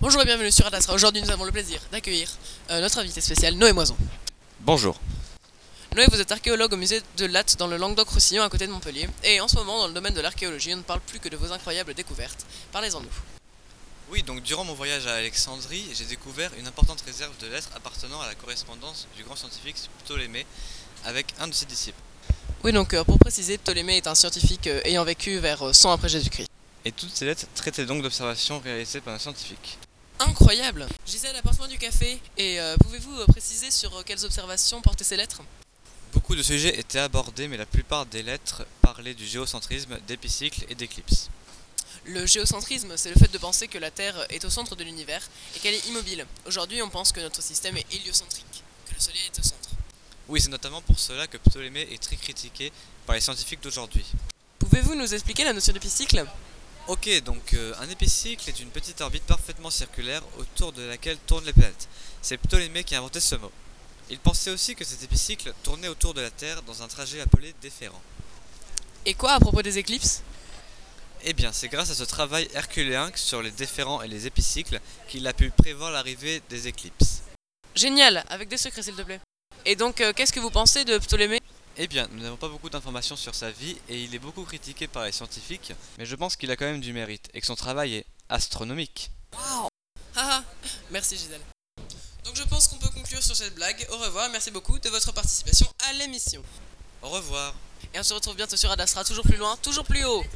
Bonjour et bienvenue sur Adastra. Aujourd'hui, nous avons le plaisir d'accueillir notre invité spécial, Noé Moison. Bonjour. Noé, vous êtes archéologue au musée de Latte dans le Languedoc-Roussillon à côté de Montpellier. Et en ce moment, dans le domaine de l'archéologie, on ne parle plus que de vos incroyables découvertes. Parlez-en-nous. Oui, donc durant mon voyage à Alexandrie, j'ai découvert une importante réserve de lettres appartenant à la correspondance du grand scientifique Ptolémée avec un de ses disciples. Oui, donc pour préciser, Ptolémée est un scientifique ayant vécu vers 100 après Jésus-Christ. Et toutes ces lettres traitaient donc d'observations réalisées par un scientifique. Incroyable! Gisèle, apporte-moi du café. Et pouvez-vous préciser sur quelles observations portaient ces lettres? Beaucoup de sujets étaient abordés, mais la plupart des lettres parlaient du géocentrisme, d'épicycles et d'éclipses. Le géocentrisme, c'est le fait de penser que la Terre est au centre de l'univers et qu'elle est immobile. Aujourd'hui, on pense que notre système est héliocentrique, que le Soleil est au centre. Oui, c'est notamment pour cela que Ptolémée est très critiqué par les scientifiques d'aujourd'hui. Pouvez-vous nous expliquer la notion d'épicycle? Ok, donc un épicycle est une petite orbite parfaitement circulaire autour de laquelle tournent les planètes. C'est Ptolémée qui a inventé ce mot. Il pensait aussi que cet épicycle tournait autour de la Terre dans un trajet appelé déférent. Et quoi à propos des éclipses? Eh bien, c'est grâce à ce travail herculéen sur les déférents et les épicycles qu'il a pu prévoir l'arrivée des éclipses. Génial, avec des secrets s'il te plaît. Et donc, qu'est-ce que vous pensez de Ptolémée? Eh bien, nous n'avons pas beaucoup d'informations sur sa vie et il est beaucoup critiqué par les scientifiques, mais je pense qu'il a quand même du mérite et que son travail est astronomique. Waouh! Haha, merci Gisèle. Donc je pense qu'on peut conclure sur cette blague. Au revoir, merci beaucoup de votre participation à l'émission. Au revoir. Et on se retrouve bientôt sur Adastra, toujours plus loin, toujours plus haut.